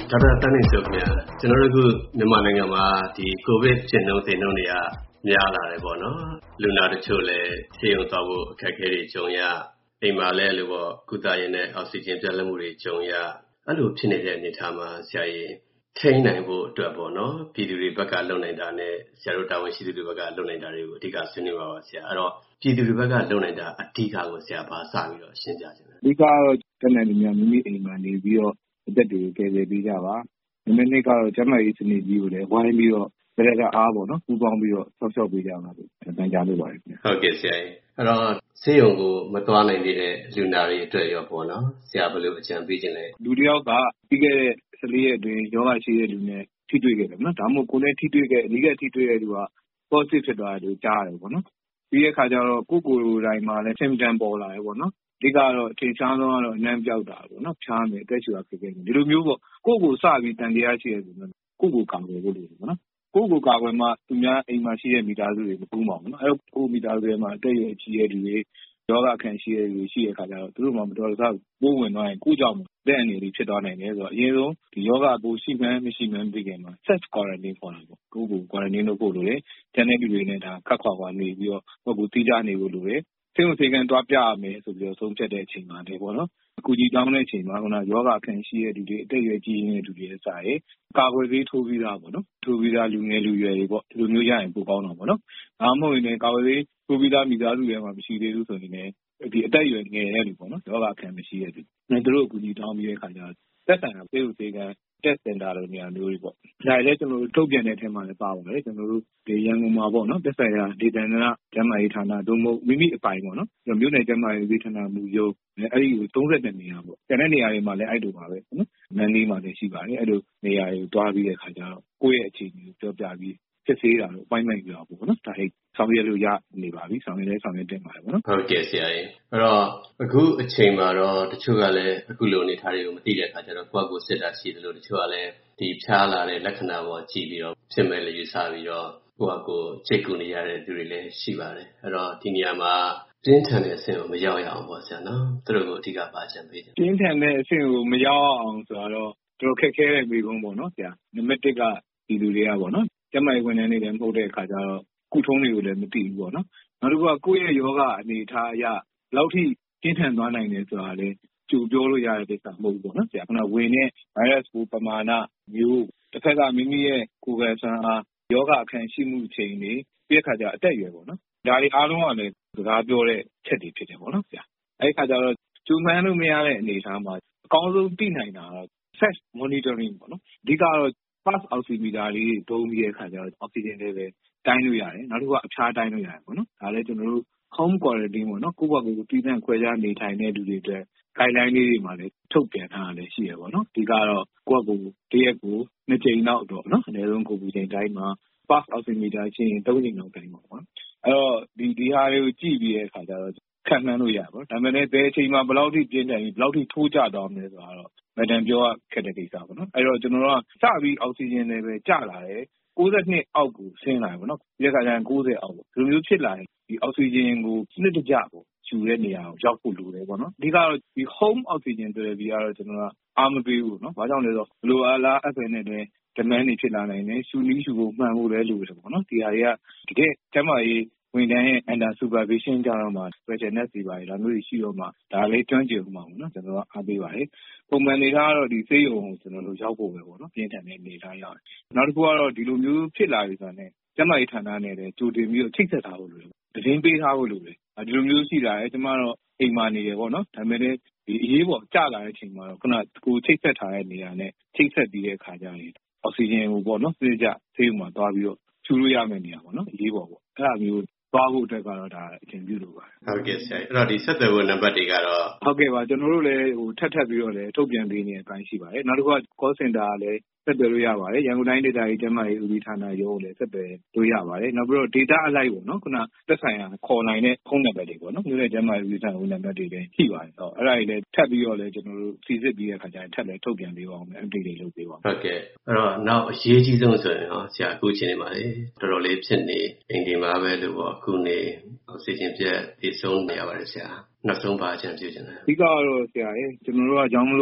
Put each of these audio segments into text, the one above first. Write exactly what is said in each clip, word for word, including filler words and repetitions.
ဒါပေမဲ့တန်းနေဆိုခင်ဗျာကျွန်တော်တို့ကမြန်မာနိုင်ငံမှာဒီကိုဗစ်ကျဉ်နှုန်းသိနှုန်းတွေကများလာတယ်ပေါ့နော်လူနာတချို့လည်းဆေးရုံသွားဖို့အခက်အခဲတွေကြုံရအိမ်မှာလည်းလို့ပေါ့ကုသရေးနဲ့အောက်ဆီဂျင်ပြတ်လတ်မှုတွေကြုံရအဲ့လိုဖြစ်နေတဲ့အနေအထားမှာဆရာကြီးထိန်းနိုင်ဖို့အတွက်ပေါ့နော်ပြည်သူတွေဘက်ကလုပ်နိုင်တာနဲ့ဆရာတို့တာဝန်ရှိသူတွေဘက်ကလုပ်နိုင်တာတွေကိုအဓိကဆွေးနွေးပါပါဆရာအဲ့တော့ပြည်သူတွေဘက်ကလုပ်နိုင်တာအဓိကကိုဆရာဘာစပြီးတော့ရှင်းပြချင်တယ်အဓိကတော့တနင်္လာနေ့မိမိအိမ်မှာနေပြီးတော့အသက်တွေကိုကယ်ဆယ်ပေးကြပါဒီမနေ့ကတော့ကျန်းမာရေးစနစ်ကြီးကိုလည်းဝိုင်းပြီးတော့တရကအားပေါ့နော်ပူပေါင်းပြီးတော့ဆော့ဆော့ပေးကြပါလို့တန်ကြားလိုပါတယ်ခင်ဗျဟုတ်ကဲ့ဆရာကြီးအဲ့တော့ဆေးရုံကိုမသွားနိုင်သေးတဲ့လူနာတွေအတွက်ရောပေါ့နော်ဆရာဘယ်လိုအကြံပေးခြင်းလဲလူတယောက်ကပြီးခဲ့တဲ့ဆယ်လေးရက်အတွင်းယောဂရှိတဲ့လူနဲ့ထိတွေ့ခဲ့တယ်နော်ဒါမှမဟုတ်ကိုယ်နဲ့ထိတွေ့ခဲ့အနည်းငယ်ထိတွေ့တဲ့လူက positive ဖြစ်သွားတယ်လို့ကြားရတယ်ပေါ့နော်ပြီးတဲ့အခါကျတော့ကိုယ်ကိုယ်တိုင်းမှာလည်း symptom ပေါ်လာတယ်ပေါ့နော်အဓိကတော့အထင်ရှားဆုံးကတော့အနံ့ပြောက်တာပေါ့နော်ဖြားမယ်အသက်ရှူတာဖြစ်ခဲ့တယ်ဒီလိုမျိုးပေါ့ကိုယ့်ကိုစပြီးတန်တရားရှိရဆိုတော့ကိုယ့်ကိုကာကွယ်ဖို့လိုတယ်ပေါ့နော်ကိုယ့်ကိုကာကွယ်မှသူများအိမ်မှာရှိတဲ့မိသားစုတွေမကူးပါဘူးနော်အဲ့တော့ကိုယ့်မိသားစုတွေမှာအသက်အရွယ်ကြီးတဲ့လူတွေယောဂခံရှိတဲ့လူတွေရှိတဲ့အခါကျတော့သူတို့မှမတော်တဆပိုးဝင်သွားရင်ကိုယ့်ကြောင့်တဲ့အနေနဲ့ဖြစ်သွားနိုင်တယ်ဆိုတော့အရင်ဆုံးဒီယောဂပိုးရှိမှန်းမရှိမှန်းသိခင်မှာ self quarantine ခေါ်တာပေါ့ကိုယ့်ကို quarantine လုပ်ဖို့လိုတယ်ကျန်တဲ့လူတွေနဲ့ဒါခက်ခွာခွာနေပြီးတော့ကိုယ့်ကိုတိကျနေဖို့လိုတယ်စိတ်ဝင်စိတ်ကန်းတွားပြရမယ်ဆိုပြီးတော့ဆုံးဖြတ်တဲ့အချိန်မှာတည်းပေါ့နော်အခုကြီးတောင်းတဲ့အချိန်မှာခုနယောဂခံရှိတဲ့လူတွေအသက်အရွယ်ကြီးနေတဲ့လူတွေအစားရကာကွယ်ဆေးထိုးပြီးသားပေါ့နော်ထိုးပြီးသားလူငယ်လူရွယ်တွေပေါ့ဒီလိုမျိုးရရင်ပိုကောင်းတာပေါ့နော်ဒါမှမဟုတ်ရင်ကာကွယ်ဆေးထိုးပြီးသားမိသားစုတွေမှာမရှိသေးဘူးဆိုရင်လည်းဒီအသက်အရွယ်ငယ်တဲ့လူပေါ့နော်ယောဂခံမရှိတဲ့လူနဲ့တို့အကူကြီးတောင်းပြီးတဲ့အခါကျတော့သက်ဆိုင်ရာဆေးဥဆေးကန်းတက်စင်တာလိုနေရာမျိုးတွေပေါ့ဒါလည်းကျွန်တော်တို့ထုတ်ပြန်တဲ့အထက်မှာလည်းပါပါတယ်ကျွန်တော်တို့ဒီရန်ကုန်မှာပေါ့နော်သက်ဆိုင်ရာဒေသနာကျန်းမာရေးဌာနတို့မို့မိမိအပိုင်ပေါ့နော်မြို့နယ်ကျန်းမာရေးဌာနမူရုံးအဲ့ဒီကိုသုံးဆက်နေရာပေါ့ကျန်တဲ့နေရာတွေမှာလည်းအဲ့လိုပါပဲနော်မန်လေးမှာလည်းရှိပါတယ်အဲ့လိုနေရာတွေကိုတွားပြီးတဲ့အခါကျတော့ကိုယ့်ရဲ့အခြေအနေကိုပြောပြပြီးစစ်ဆေးတာလို့အပိုင်းပိုင်းပြောပေါ့နော်ဒါဟိတ်ဆောင်ရွက်လို့ရနေပါပြီဆောင်ရွက်လဲဆောင်ရွက်တင်ပါတယ်ပေါ့နော်ဟုတ်ကဲ့ဆရာကြီးအဲ့တော့အခုအချိန်မှာတော့တချို့ကလည်းအခုလိုအနေထားတွေကိုမသိတဲ့အခါကျတော့ကိုယ့်ကိုယ်စစ်တာရှိတယ်လို့တချို့ကလည်းဒီဖြားလာတဲ့လက္ခဏာပေါ်ကြည့်ပြီးတော့ဖြစ်မဲ့လို့ယူဆပြီးတော့ကိုယ့်ကိုယ်ချိတ်ကူနေရတဲ့သူတွေလည်းရှိပါတယ်အဲ့တော့ဒီနေရာမှာပြင်းထန်တဲ့အဆင့်ကိုမရောက်ရအောင်ပေါ့ဆရာနော်သူတို့ကိုအဓိကပါချင်ပေးတယ်ပြင်းထန်တဲ့အဆင့်ကိုမရောက်အောင်ဆိုတော့တို့ခက်ခဲတဲ့မိကုန်းပေါ့နော်ဆရာနံပါတ်တစ်ကဒီလူတွေကပေါ့နော်ကျမကြီးဝန်ထမ်းတွေလည်းမဟုတ်တဲ့အခါကျတော့ကုထုံးတွေကိုလည်းမသိဘူးပေါ့နော်နောက်တစ်ခုကကိုယ့်ရဲ့ယောဂအနေထားအရဘယ်လောက်ထိပြင်းထန်သွားနိုင်လဲဆိုတာလည်းကြိုပြောလို့ရတဲ့ကိစ္စမဟုတ်ဘူးပေါ့နော်ဆရာကဝင်တဲ့ virus ကိုပမာဏမျိုးတစ်ခါကမိမိရဲ့ကိုယ်ကဆန်းအားယောဂအခန့်ရှိမှုချိန်တွေပြီးတဲ့အခါကျအသက်အရွယ်ပေါ့နော်ဒါတွေအားလုံးကလည်းစကားပြောတဲ့ချက်တွေဖြစ်တယ်ပေါ့နော်ဆရာအဲ့ဒီအခါကျတော့ကျုံမှန်းလို့မရတဲ့အနေအထားမှာအကောင်းဆုံးသိနိုင်တာတော့ self monitoring ပေါ့နော်အဓိကတော့ pulse oximeter လေးတွေသုံးပြီးတဲ့အခါကျတော့ oxygen level တိုင်းလို့ရတယ်နောက်တစ်ခုကအဖျားတိုင်းလို့ရတယ်ပေါ့နော်ဒါလည်းကျွန်တော်တို့ home quarantine ပေါ့နော်ကိုယ့်ဘက်ကိုတည်တံ့ခွဲခြားနေထိုင်တဲ့လူတွေအတွက် guideline လေးတွေမှာလည်းထုတ်ပြန်ထားတာလည်းရှိရပါတော့။ဒီကတော့ကိုယ့်ဘက်ကိုတရက်ကိုနှစ်ကြိမ်လောက်တော့နော်အနည်းဆုံးကိုယ်ပူချိန်တိုင်းမှာ pulse oximeter ချင်းသုံးကြိမ်လောက်တိုင်းပါပေါ့။အဲ့တော့ဒီဒီဟာတွေကိုကြည့်ပြီးတဲ့အခါကျတော့ခံမှန်းလို့ရပါတော့။ဒါပေမဲ့လည်းဘယ်အချိန်မှာဘယ်လောက်ထိပြင်းထန်ပြီးဘယ်လောက်ထိထိုးကျသွားမလဲဆိုတာတော့မတန်ပြောခက်တဲ့ကိစ္စပေါ့နော်။အဲ့တော့ကျွန်တော်တို့ကစပြီး oxygen level ကျလာတယ်၉၂အောက်ကိုဆင်းလာတယ်ပေါ့နော်။ဒီအခါကျရင်၉၀အောက်ပေါ့။ဒီလိုမျိုးဖြစ်လာရင်ဒီ oxygen ကိုစနစ်တကျပေါ့ယူတဲ့နေရာကိုရောက်ဖို့လိုတယ်ပေါ့နော်။အဓိကတော့ဒီ home oxygen ဆိုတဲ့ပြီးကတော့ကျွန်တော်ကအားမပေးဘူးနော်။ဘာကြောင့်လဲဆိုတော့လိုအားလားအပ်တယ်နဲ့လည်း demand တွေဖြစ်လာနိုင်တယ်။ရှူနည်းရှူဖို့မှန်ဖို့လည်းလိုတယ်ပေါ့နော်။ဒီဟာတွေကတကယ်ကျန်းမာရေးဝန်ထမ်းရဲ့ under supervision ကြတော့မှ special nurse တွေပါဒါမျိုးတွေရှိတော့မှဒါလည်းကျွမ်းကျင်မှုမှာပေါ့နော်ကျွန်တော်ကအားပေးပါတယ်ပုံမှန်နေထားတော့ဒီဆေးရုံကိုကျွန်တော်တို့ရောက်ဖို့ပဲပေါ့နော်ပြင်းထန်တဲ့နေထားရောက်နောက်တစ်ခုကတော့ဒီလိုမျိုးဖြစ်လာပြီဆိုတော့ကျန်းမာရေးဌာနနဲ့လည်းကြိုတင်ပြီးတော့ချိတ်ဆက်ထားဖို့လိုတယ်သတင်းပေးထားဖို့လိုတယ်ဒီလိုမျိုးရှိလာတယ်ကျမတို့အိမ်မှာနေရပေါ့နော်ဒါပေမဲ့လည်းဒီအရေးပေါ်ကျလာတဲ့အချိန်မှာတော့ခုနကိုချိတ်ဆက်ထားတဲ့နေရာနဲ့ချိတ်ဆက်ပြီးတဲ့အခါကျရင်အောက်ဆီဂျင်ကိုပေါ့နော်စိကျဆေးရုံမှာသွားပြီးတော့ချူလို့ရမယ့်နေရာပေါ့နော်အရေးပေါ်ပေါ့အဲ့ဒါမျိုးသွားဖို့အတွက်ကတော့ဒါအချိန်ပြုလို့ပါဟုတ်ကဲ့ဆရာအဲ့တော့ဒီဆက်သွယ်ဖို့နံပါတ်တွေကတော့ဟုတ်ကဲ့ပါကျွန်တော်တို့လည်းဟိုထပ်ထပ်ပြီးတော့လည်းထုတ်ပြန်ပေးနေတဲ့အပိုင်းရှိပါတယ်နောက်တစ်ခုက call center ကလည်းဆက်သွယ်လို့ရပါတယ်ရန်ကုန်တိုင်းဒေသကြီးကျန်းမာရေးဦးစီးဌာနရုံးကိုလည်းဆက်သွယ်လို့ရပါတယ်နောက်ပြီးတော့ data အလိုက်ပေါ့နော်ခုနသက်ဆိုင်ရာခေါ်နိုင်တဲ့ဖုန်းနံပါတ်တွေပေါ့နော်မြို့နယ်ကျန်းမာရေးဦးစီးဌာနနံပါတ်တွေလည်းရှိပါတယ်ဟောအဲ့ဒါတွေလည်းထပ်ပြီးတော့လည်းကျွန်တော်တို့စီစစ်ပြီးတဲ့အခါကျရင်ထပ်လည်းထုတ်ပြန်ပေးပါအောင်မယ် update တွေလုပ်ပေးပါဟုတ်ကဲ့အဲ့တော့နောက်အရေးကြီးဆုံးဆိုရင်ဟောဆရာအခုချိန်နေပါလေတော်တော်လေးဖြစ်နေအိမ်ဒီမှာပဲလို့ပေါ့အခုနေအောက်ဆီဂျင်ပြတ်ဒီဆုံးနေရပါတယ်ဆရာနောက်ဆုံးပါအကြံပြုချင်တယ်အဓိကတော့ဆရာရေကျွန်တော်တို့ကကြောင်းမလို့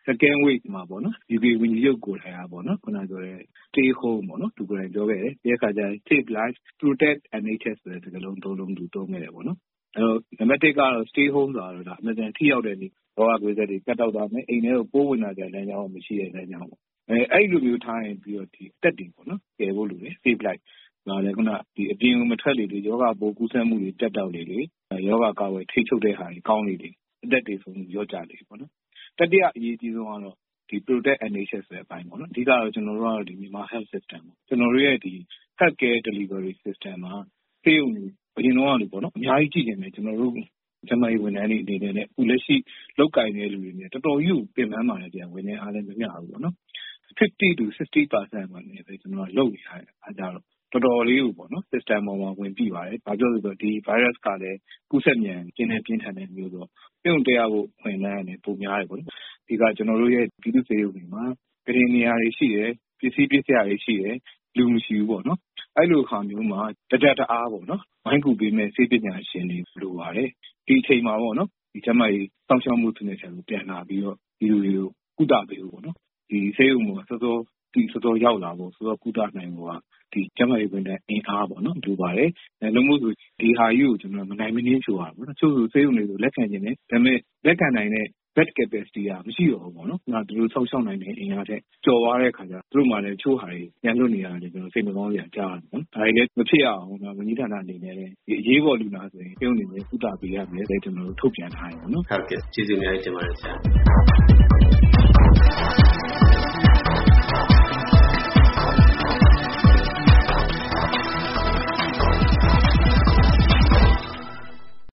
second wave မှာပေါ့နော် U K ဝန်ကြီးချုပ်ကိုယ်တိုင်ပေါ့နော်ခုနပြောတဲ့ stay home ပေါ့နော်သူကိုယ်တိုင်ပြောခဲ့တယ်ဒီအခါကျရင် save lives protect N H S ဆိုတဲ့စကားလုံးသုံးလုံးသူသုံးခဲ့တယ်ပေါ့နော်အဲ့တော့နံပါတ်တစ်ကတော့ stay home ဆိုတာတော့ဒါအမှန်တန်ထိရောက်တဲ့ဒီဘောဂကွေးဆက်တွေကတ်တော့တာမယ်အိမ်ထဲကိုပိုးဝင်လာကြတဲ့လမ်းကြောင်းမရှိတဲ့လမ်းကြောင်းပေါ့အဲအဲ့လိုမျိုးထားရင်ပြီးတော့ဒီအသက်တွေပေါ့နော်ကယ်ဖို့လိုတယ် save life ဒါလည်းခုနဒီအပြင်ကိုမထွက်လေလေယောဂပိုးကူးစက်မှုတွေတက်တော့လေလေယောဂကာဝယ်ထိချုပ်တဲ့ဟာတွေကောင်းလေလေအသက်တွေဆုံးရောကြလေပေါ့နော်တတိယအရေးကြီးဆုံးကတော့ဒီ protect N H S ရဲ့အပိုင်းပေါ့နော်အဓိကတော့ကျွန်တော်တို့ကတော့ဒီမြန်မာ health system ပေါ့ကျွန်တော်တို့ရဲ့ဒီ health care delivery system မှာဆေးရုံတွေအရင်တော့လို့ပေါ့နော်အများကြီးကြည့်နေတယ်ကျွန်တော်တို့ကျမကြီးဝန်ထမ်းတွေအနေနဲ့အခုလက်ရှိလောက်ကင်နေတဲ့လူတွေနဲ့တော်တော်ကြီးကိုပြင်ပန်းပါတယ်ပြန်ဝန်ထမ်းအားလည်းမမျှဘူးပေါ့နော်fifty to sixty percent ပါနေပဲကျွန်တော်ကလုပ်နေရတယ်အားကြတော့တော်တော်လေးကိုပေါ့နော် system ပေါ်မှာဝင်ပြီးပါတယ်။ဘာကြောင့်လဲဆိုတော့ဒီ virus ကလည်းကူးစက်မြန်ကျင်းနေပြင်းထန်တဲ့မျိုးဆိုပြုံတရားဖို့ဝင်လာတယ်ပုံများတယ်ပေါ့နော်။ဒီကကျွန်တော်တို့ရဲ့ပြည်သူ့စေရုံတွေမှာပြည်နေရာတွေရှိတယ်ပစ္စည်းပစ္စည်းတွေရှိတယ်လူမရှိဘူးပေါ့နော်။အဲ့လိုအခါမျိုးမှာတကြတအားပေါ့နော်။ဝိုင်းကူပေးမဲ့စေပညာရှင်တွေလိုပါတယ်။ဒီအချိန်မှာပေါ့နော်ဒီကျမကြီးစောင့်ရှောက်မှုသူနဲ့ဆရာတို့ပြန်လာပြီးတော့ဒီလူတွေကိုကုသပေးဖို့ပေါ့နော်။ဒီစေရုံမှာစောစောဒီစောစောရောက်လာဖို့စောစောကုသနိုင်ဖို့ကဒီကျမကြီးဝင်တဲ့အင်အားပေါ့နော်လိုပါတယ်အဲလုံးမို့ဆိုဒီဟာကြီးကိုကျွန်တော်မနိုင်မနှင်းဖြိုးရပါဘူးချို့ဆိုစေးုံတွေဆိုလက်ခံခြင်းနဲ့ဒါပေမဲ့လက်ခံနိုင်တဲ့ bed capacity ကမရှိတော့ဘူးပေါ့နော်ငါတို့ဆောက်ရှောက်နိုင်တဲ့အင်အားတဲ့ကြော်သွားတဲ့ခါကျသူတို့မှလည်းချို့ဟာတွေညှလွတ်နေရတယ်ကျွန်တော်စိတ်မကောင်းစရာကြားတယ်နော်ဒါတွေလည်းမဖြစ်အောင်ငါဝန်ကြီးဌာနအနေနဲ့လည်းဒီအရေးပေါ်လူနာဆိုရင်ပြုံးနေမယ်ကုသပေးရမယ်တဲ့ကျွန်တော်တို့ထုတ်ပြန်ထားတယ်ပေါ့နော်ဟုတ်ကဲ့ကျေးဇူးများတင်ပါတယ်ဆရာ